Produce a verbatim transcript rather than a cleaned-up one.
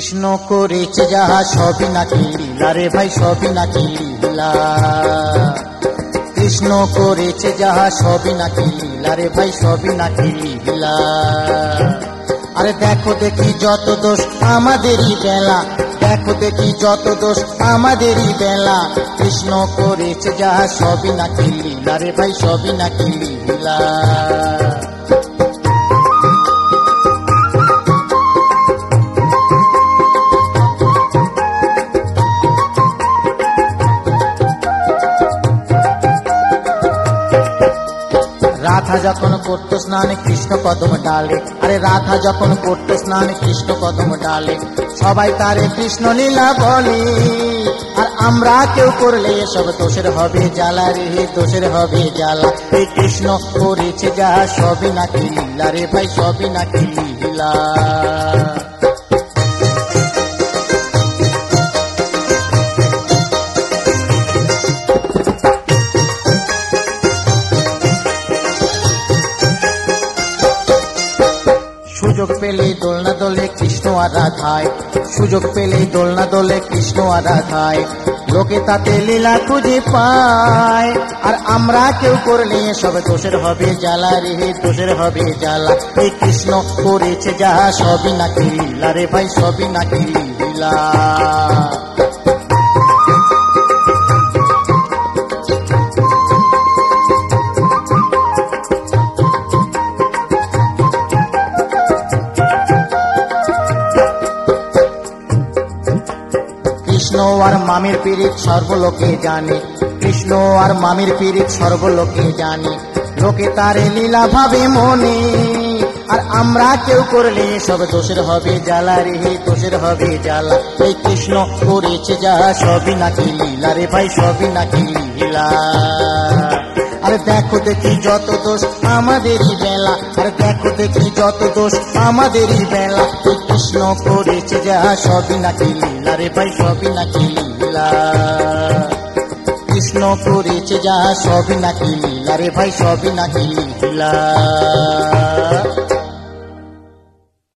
কৃষ্ণ করেছে যাহা সবই নাকি লীলা রে ভাই, সবই নাকি লীলা। কৃষ্ণ করেছে যাহা সবই নাকি লীলা রে ভাই, সবই নাকি লীলা। আরে দেখো দেখি যত দোষ আমাদেরই বেলা, দেখো দেখি যত দোষ আমাদেরই বেলা। কৃষ্ণ করেছে যাহা সবই নাকি লীলা রে ভাই, সবই নাকি লীলা। রাধা যখন করত স্নান কৃষ্ণ কদম ডালে, আরে রাধা যখন করত স্নান কৃষ্ণ কদম ডালে, সবাই তারে কৃষ্ণ লীলা বলে। আর আমরা কেউ করলে এসব দোষের হবে জ্বালা রে, দোষের হবে জ্বালা। এই কৃষ্ণ করেছে যাহা সবই নাকি লীলা রে ভাই, সবই নাকি লীলা। সুযোগ পেলেই দোলনা দোলে কৃষ্ণ আর রাধায়, সুযোগ পেলেই দোলনা দোলে কৃষ্ণ আর রাধায়। লোকে তাতে লীলা খুঁজে পায়, আর আমরা কেউ করলে সব দোষের হবে জ্বালা রে, দোষের হবে জ্বালা। এই কৃষ্ণ করেছে যাহা সবই নাকি লীলা রে ভাই, সবই নাকি লীলা। কৃষ্ণ আর মামির পীড়িত সর্বলোকে জানে, কৃষ্ণ আর মামির পীড়িত সর্বলোকে জানে। লোকে তারে লীলা ভাবে মনে, আর আমরা কেউ করলে সব দোষের হবে জ্বালা রে, দোষের হবে জ্বালা। এই কৃষ্ণ করেছে যাহা সবই নাকি লীলা রে ভাই, সবই নাকি লীলা। আরে দেখো দেখি যত দোষ আমাদেরই বেলা, আরে দেখো দেখি যত দোষ আমাদেরই বেলা। এই কৃষ্ণ করেছে যাহা সবই নাকি লীলা রে ভাই, সবই নাকি লীলা। কৃষ্ণ করেছে যাহা সবই নাকি লীলা রে ভাই, সবই নাকি লীলা।